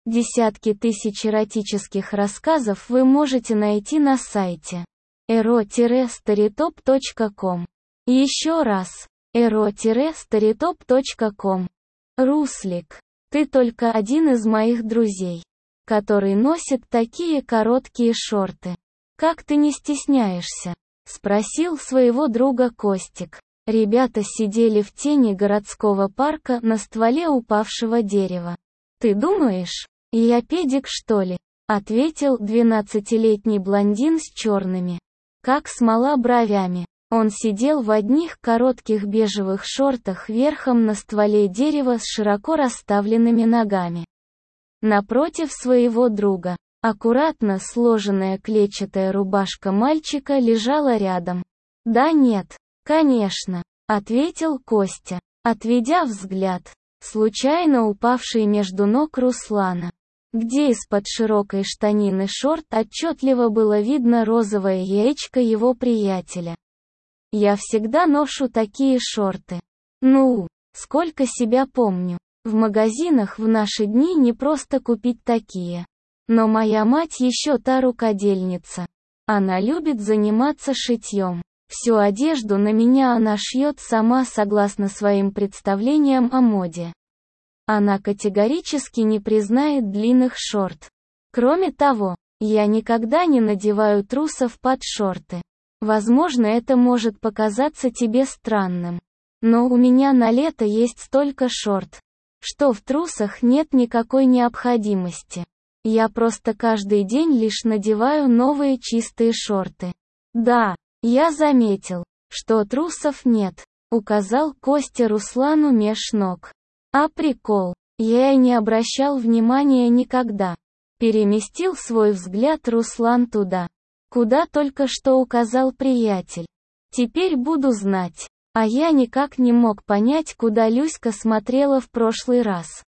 Десятки тысяч эротических рассказов вы можете найти на сайте ero-storytop.com. Еще раз, ero-storytop.com. Руслик, ты только один из моих друзей, который носит такие короткие шорты. Как ты не стесняешься? Спросил своего друга Костик. Ребята сидели в тени городского парка на стволе упавшего дерева. «Ты думаешь, я педик, что ли?» — ответил 12-летний блондин с черными, как смола, бровями. Он сидел в одних коротких бежевых шортах верхом на стволе дерева с широко расставленными ногами. Напротив своего друга, аккуратно сложенная клетчатая рубашка мальчика лежала рядом. «Да нет, конечно», — ответил Костя, отведя взгляд, случайно упавший между ног Руслана, где из-под широкой штанины шорт отчетливо было видно розовое яичко его приятеля. «Я всегда ношу такие шорты. Ну, сколько себя помню. В магазинах в наши дни не просто купить такие. Но моя мать еще та рукодельница. Она любит заниматься шитьем. Всю одежду на меня она шьет сама согласно своим представлениям о моде. Она категорически не признает длинных шорт. Кроме того, я никогда не надеваю трусов под шорты. Возможно, это может показаться тебе странным. Но у меня на лето есть столько шорт, что в трусах нет никакой необходимости. Я просто каждый день лишь надеваю новые чистые шорты. Да, я заметил, что трусов нет, указал Костя Руслану меж ног. А прикол, я и не обращал внимания никогда. Переместил свой взгляд Руслан туда, куда только что указал приятель. Теперь буду знать. А я никак не мог понять, куда Люська смотрела в прошлый раз.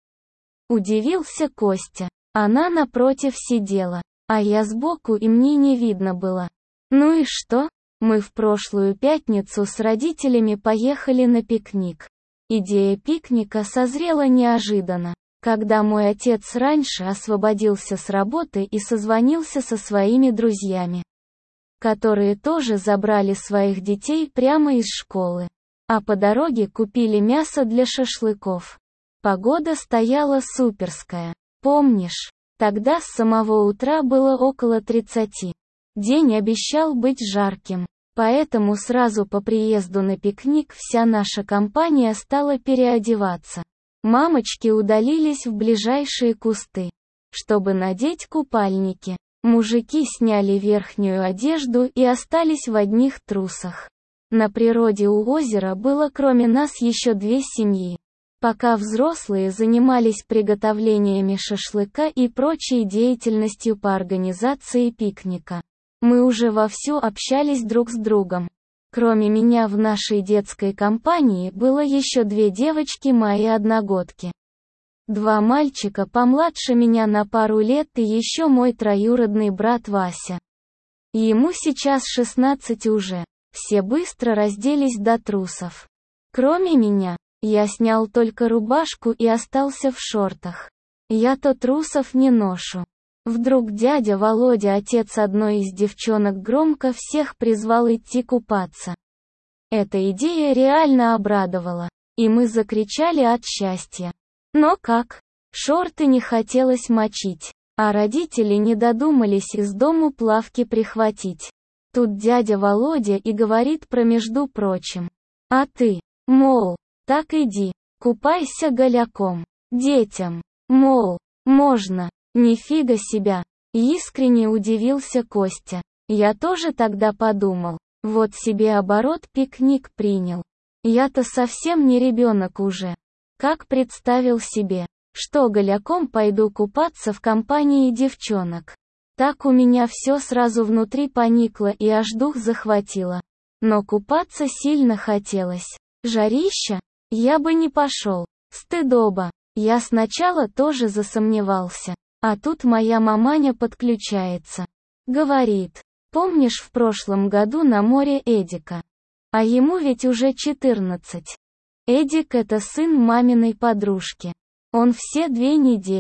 Удивился Костя. Она напротив сидела, а я сбоку, и мне не видно было. Ну и что? Мы в прошлую пятницу с родителями поехали на пикник. Идея пикника созрела неожиданно, когда мой отец раньше освободился с работы и созвонился со своими друзьями, которые тоже забрали своих детей прямо из школы. А по дороге купили мясо для шашлыков. Погода стояла суперская. Помнишь, тогда с самого утра было около 30. День обещал быть жарким. Поэтому сразу по приезду на пикник вся наша компания стала переодеваться. Мамочки удалились в ближайшие кусты, чтобы надеть купальники. Мужики сняли верхнюю одежду и остались в одних трусах. На природе у озера было кроме нас еще 2 семьи. Пока взрослые занимались приготовлениями шашлыка и прочей деятельностью по организации пикника, мы уже вовсю общались друг с другом. Кроме меня в нашей детской компании было еще 2 девочки, мои одногодки. 2 мальчика помладше меня на пару лет и еще мой троюродный брат Вася. Ему сейчас 16 уже. Все быстро разделись до трусов. Кроме меня, я снял только рубашку и остался в шортах. Я-то трусов не ношу. Вдруг дядя Володя, отец одной из девчонок, громко всех призвал идти купаться. Эта идея реально обрадовала, и мы закричали от счастья. Но как? Шорты не хотелось мочить, а родители не додумались из дому плавки прихватить. Тут дядя Володя и говорит про между прочим. А ты, мол, так иди, купайся голяком. Детям, мол, можно. Нифига себя. Искренне удивился Костя. Я тоже тогда подумал. Вот себе оборот пикник принял. Я-то совсем не ребенок уже. Как представил себе, что голяком пойду купаться в компании девчонок. Так у меня все сразу внутри поникло и аж дух захватило. Но купаться сильно хотелось. Жарища? Я бы не пошел. Стыдоба. Я сначала тоже засомневался. А тут моя маманя подключается. Говорит, помнишь в прошлом году на море Эдика? А ему ведь уже 14. Эдик — это сын маминой подружки. Он все 2 недели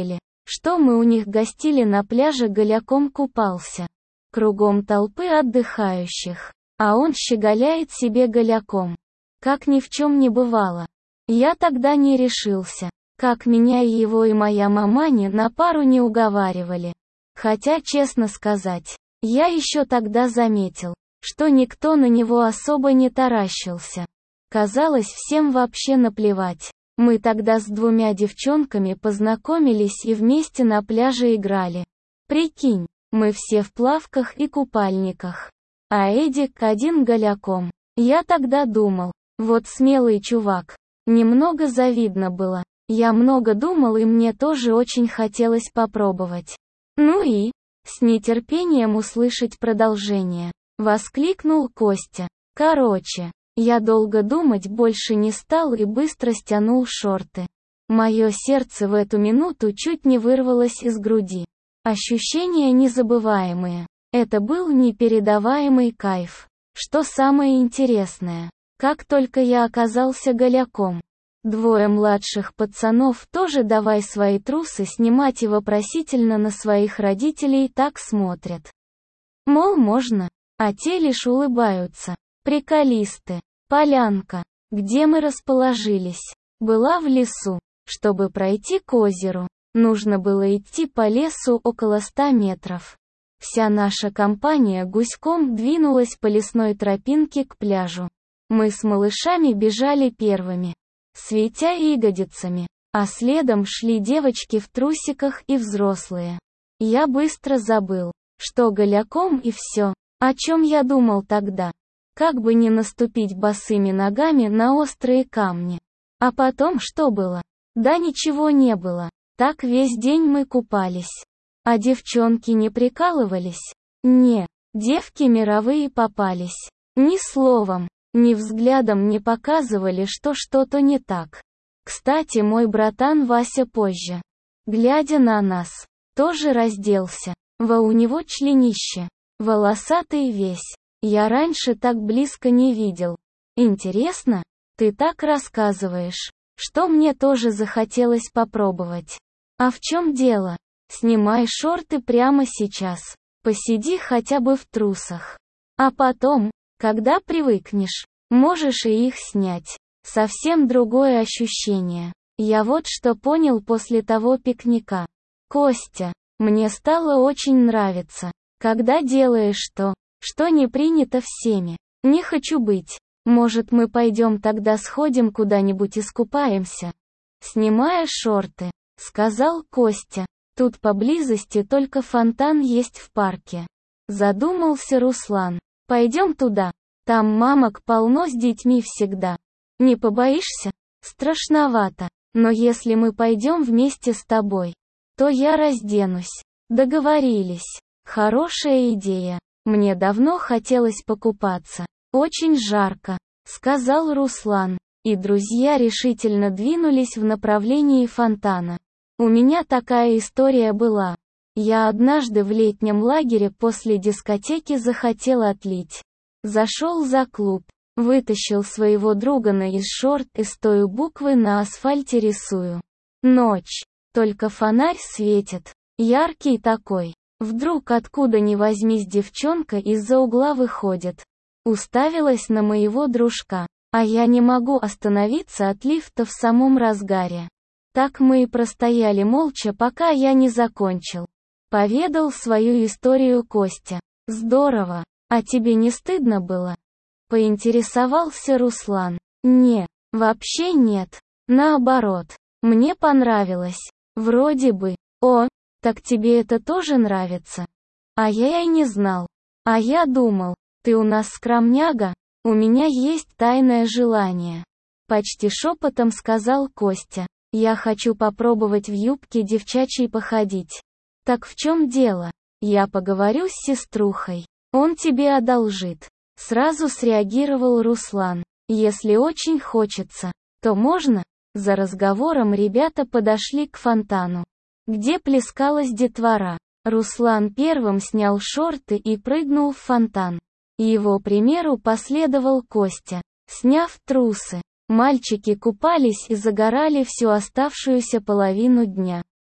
что мы у них гостили на пляже, голяком купался. Кругом толпы отдыхающих, а он щеголяет себе голяком. Как ни в чем не бывало. Я тогда не решился, как меня и его и моя маманя на пару не уговаривали. Хотя, честно сказать, я еще тогда заметил, что никто на него особо не таращился. Казалось, всем вообще наплевать. Мы тогда с 2 девчонками познакомились и вместе на пляже играли. Прикинь, мы все в плавках и купальниках. А Эдик один голяком. Я тогда думал, вот смелый чувак. Немного завидно было. Я много думал, и мне тоже очень хотелось попробовать. Ну и, с нетерпением услышать продолжение, воскликнул Костя. Короче, я долго думать больше не стал и быстро стянул шорты. Мое сердце в эту минуту чуть не вырвалось из груди. Ощущения незабываемые. Это был непередаваемый кайф. Что самое интересное, как только я оказался голяком, 2 младших пацанов тоже давай свои трусы снимать и вопросительно на своих родителей так смотрят. Мол, можно, а те лишь улыбаются. Приколисты. Полянка, где мы расположились, была в лесу. Чтобы пройти к озеру, нужно было идти по лесу около 100 метров. Вся наша компания гуськом двинулась по лесной тропинке к пляжу. Мы с малышами бежали первыми, светя ягодицами, а следом шли девочки в трусиках и взрослые. Я быстро забыл, что голяком и все, о чем я думал тогда. Как бы не наступить босыми ногами на острые камни. А потом что было? Да ничего не было. Так весь день мы купались. А девчонки не прикалывались? Не, девки мировые попались. Ни словом, ни взглядом не показывали, что что-то не так. Кстати, мой братан Вася позже, глядя на нас, тоже разделся. У него членище, волосатый весь. Я раньше так близко не видел. Интересно? Ты так рассказываешь, что мне тоже захотелось попробовать. А в чем дело? Снимай шорты прямо сейчас. Посиди хотя бы в трусах. А потом, когда привыкнешь, можешь и их снять. Совсем другое ощущение. Я вот что понял после того пикника. Костя, мне стало очень нравиться, когда делаешь то, что не принято всеми. Не хочу быть. Может, мы пойдем тогда сходим куда-нибудь искупаемся? Снимая шорты, сказал Костя. Тут поблизости только фонтан есть в парке. Задумался Руслан. Пойдем туда. Там мамок полно с детьми всегда. Не побоишься? Страшновато. Но если мы пойдем вместе с тобой, то я разденусь. Договорились. Хорошая идея. Мне давно хотелось покупаться. Очень жарко, сказал Руслан, и друзья решительно двинулись в направлении фонтана. У меня такая история была. Я однажды в летнем лагере после дискотеки захотел отлить. Зашел за клуб, вытащил своего другана из шорт и стою буквы на асфальте рисую. Ночь, только фонарь светит, яркий такой. Вдруг откуда ни возьмись девчонка из-за угла выходит. Уставилась на моего дружка, а я не могу остановиться от лифта в самом разгаре. Так мы и простояли молча, пока я не закончил. Поведал свою историю Костя. Здорово, а тебе не стыдно было? Поинтересовался Руслан. Не, вообще нет. Наоборот, мне понравилось. Вроде бы. О, так тебе это тоже нравится? А я и не знал. А я думал, ты у нас скромняга, у меня есть тайное желание. Почти шепотом сказал Костя. Я хочу попробовать в юбке девчачьей походить. Так в чем дело? Я поговорю с сеструхой. Он тебе одолжит. Сразу среагировал Руслан. Если очень хочется, то можно. За разговором ребята подошли к фонтану, где плескалась детвора. Руслан первым снял шорты и прыгнул в фонтан. Его примеру последовал Костя, сняв трусы. Мальчики купались и загорали всю оставшуюся половину дня.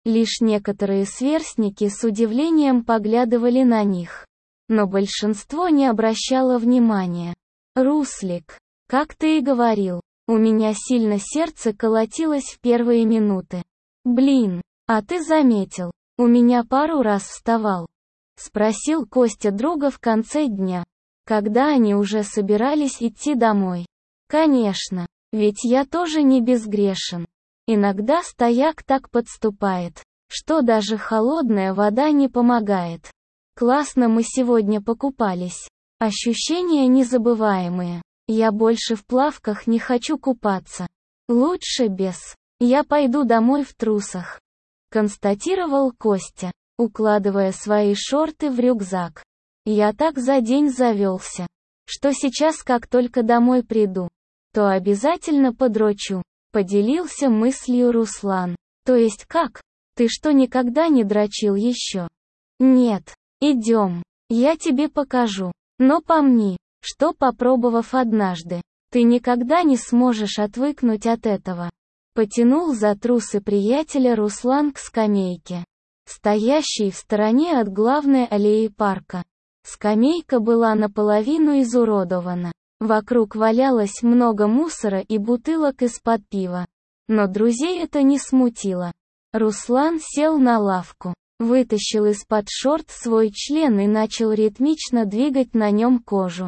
Лишь некоторые сверстники с удивлением поглядывали на них. Но большинство не обращало внимания. «Руслик, как ты и говорил, у меня сильно сердце колотилось в первые минуты. Блин, а ты заметил, у меня пару раз вставал?» Спросил Костя друга в конце дня, когда они уже собирались идти домой. «Конечно, ведь я тоже не безгрешен. Иногда стояк так подступает, что даже холодная вода не помогает. Классно мы сегодня покупались. Ощущения незабываемые. Я больше в плавках не хочу купаться. Лучше без. Я пойду домой в трусах», констатировал Костя, укладывая свои шорты в рюкзак. «Я так за день завелся, что сейчас как только домой приду, то обязательно подрочу», поделился мыслью Руслан. «То есть как? Ты что, никогда не дрочил еще?» «Нет. Идем. Я тебе покажу. Но помни, что попробовав однажды, ты никогда не сможешь отвыкнуть от этого». Потянул за трусы приятеля Руслан к скамейке, стоящей в стороне от главной аллеи парка. Скамейка была наполовину изуродована. Вокруг валялось много мусора и бутылок из-под пива. Но друзей это не смутило. Руслан сел на лавку, вытащил из-под шорт свой член и начал ритмично двигать на нем кожу.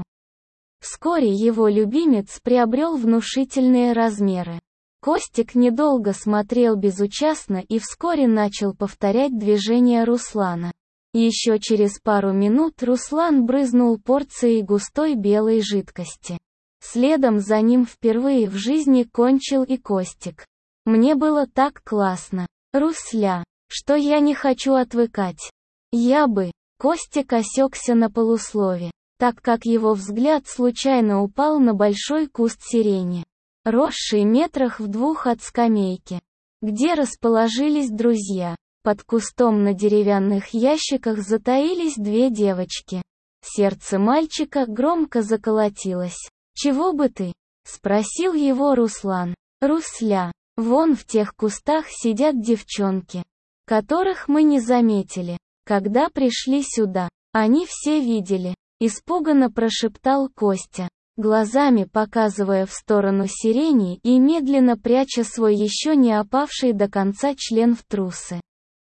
Вскоре его любимец приобрел внушительные размеры. Костик недолго смотрел безучастно и вскоре начал повторять движения Руслана. Еще через пару минут Руслан брызнул порцией густой белой жидкости. Следом за ним впервые в жизни кончил и Костик. Мне было так классно, Русля, что я не хочу отвыкать. Я бы. Костик осекся на полуслове, так как его взгляд случайно упал на большой куст сирени, росший метрах в 2 от скамейки, где расположились друзья. Под кустом на деревянных ящиках затаились 2 девочки. Сердце мальчика громко заколотилось. «Чего бы ты?» — спросил его Руслан. «Русля, вон в тех кустах сидят девчонки, которых мы не заметили, когда пришли сюда. Они все видели», — испуганно прошептал Костя, глазами показывая в сторону сирени и медленно пряча свой еще не опавший до конца член в трусы.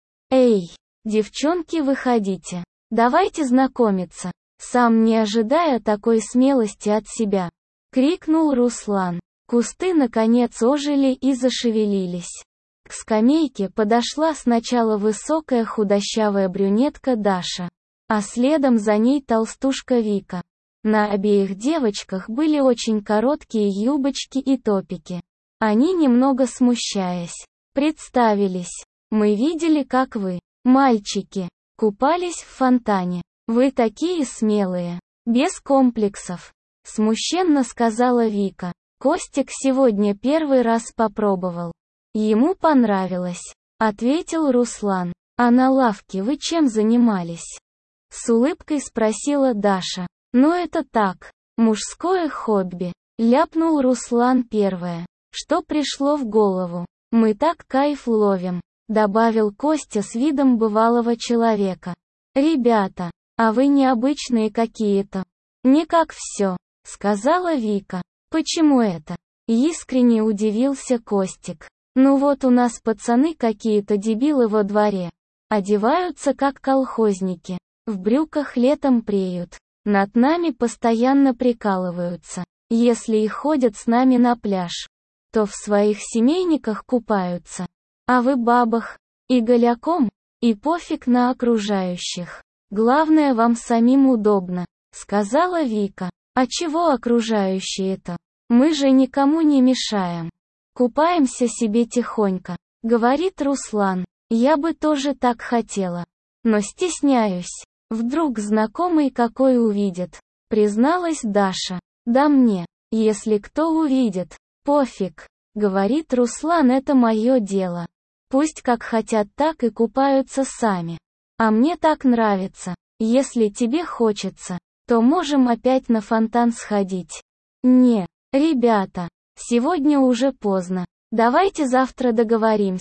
«Эй, девчонки, выходите. Давайте знакомиться», сам не ожидая такой смелости от себя, крикнул Руслан. Кусты наконец ожили и зашевелились. К скамейке подошла сначала высокая худощавая брюнетка Даша, а следом за ней толстушка Вика. На обеих девочках были очень короткие юбочки и топики. Они, немного смущаясь, представились. «Мы видели, как вы, мальчики, купались в фонтане. Вы такие смелые, без комплексов», смущенно сказала Вика. «Костик сегодня первый раз попробовал. Ему понравилось», ответил Руслан. «А на лавке вы чем занимались?» С улыбкой спросила Даша. «Ну это так, мужское хобби», ляпнул Руслан первое, что пришло в голову. «Мы так кайф ловим», добавил Костя с видом бывалого человека. «Ребята, а вы необычные какие-то. Не как все», сказала Вика. «Почему это?» Искренне удивился Костик. «Ну вот у нас пацаны какие-то дебилы во дворе. Одеваются как колхозники. В брюках летом преют. Над нами постоянно прикалываются. Если и ходят с нами на пляж, то в своих семейниках купаются. А вы бабах, и голяком, и пофиг на окружающих. Главное, вам самим удобно», сказала Вика. «А чего окружающие-то? Мы же никому не мешаем. Купаемся себе тихонько», говорит Руслан. «Я бы тоже так хотела. Но стесняюсь. Вдруг знакомый какой увидит», призналась Даша. «Да мне, если кто увидит, пофиг», говорит Руслан, «это мое дело. Пусть как хотят, так и купаются сами. А мне так нравится. Если тебе хочется, то можем опять на фонтан сходить». «Не, ребята, сегодня уже поздно. Давайте завтра договоримся»,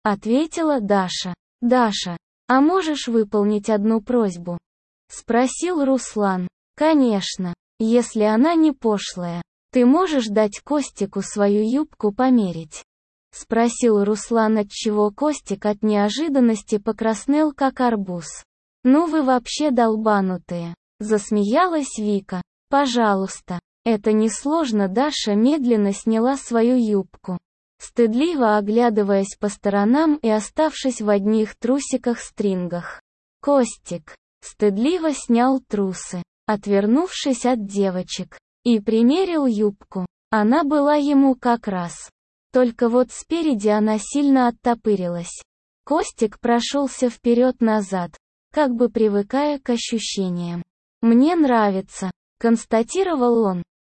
ответила Даша. Даша, а можешь выполнить одну просьбу? Спросил Руслан. Конечно, если она не пошлая. Ты можешь дать Костику свою юбку померить? Спросил Руслан, отчего Костик от неожиданности покраснел как арбуз. Ну вы вообще долбанутые. Засмеялась Вика. Пожалуйста. Это несложно. Даша медленно сняла свою юбку, стыдливо оглядываясь по сторонам и оставшись в одних трусиках-стрингах. Костик стыдливо снял трусы, отвернувшись от девочек, и примерил юбку. Она была ему как раз. Только вот спереди она сильно оттопырилась. Костик прошелся вперед-назад, как бы привыкая к ощущениям. «Мне нравится», — констатировал он.